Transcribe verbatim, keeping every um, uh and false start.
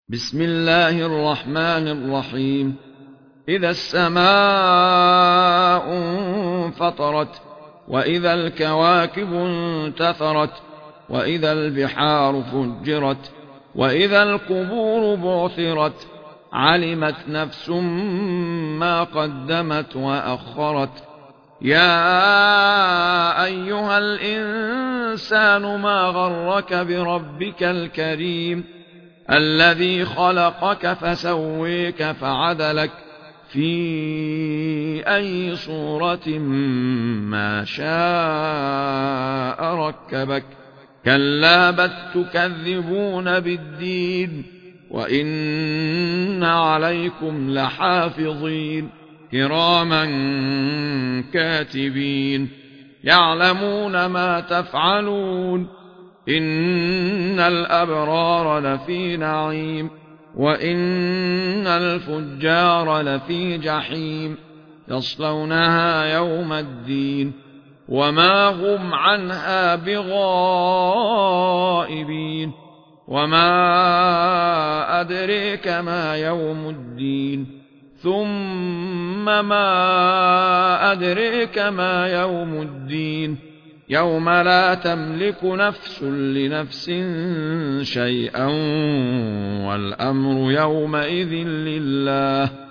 بسم الله الرحمن الرحيم. إذا السماء انفطرت، وإذا الكواكب انتثرت، وإذا البحار فجرت، وإذا القبور بعثرت، علمت نفس ما قدمت وأخرت. يا أيها الإنسان ما غرك بربك الكريم الذي خلقك فسويك فعدلك في أي صورة ما شاء ركبك. كلا بل تكذبون بالدين، وإن عليكم لحافظين كراما كاتبين يعلمون ما تفعلون. إن الأبرار لفي نعيم، وإن الفجار لفي جحيم يصلونها يوم الدين وما هم عنها بغائبين. وما أدريك ما يوم الدين، ثم ما أدريك ما يوم الدين، يوم لا تملك نفس لنفس شيئا والأمر يومئذ لله.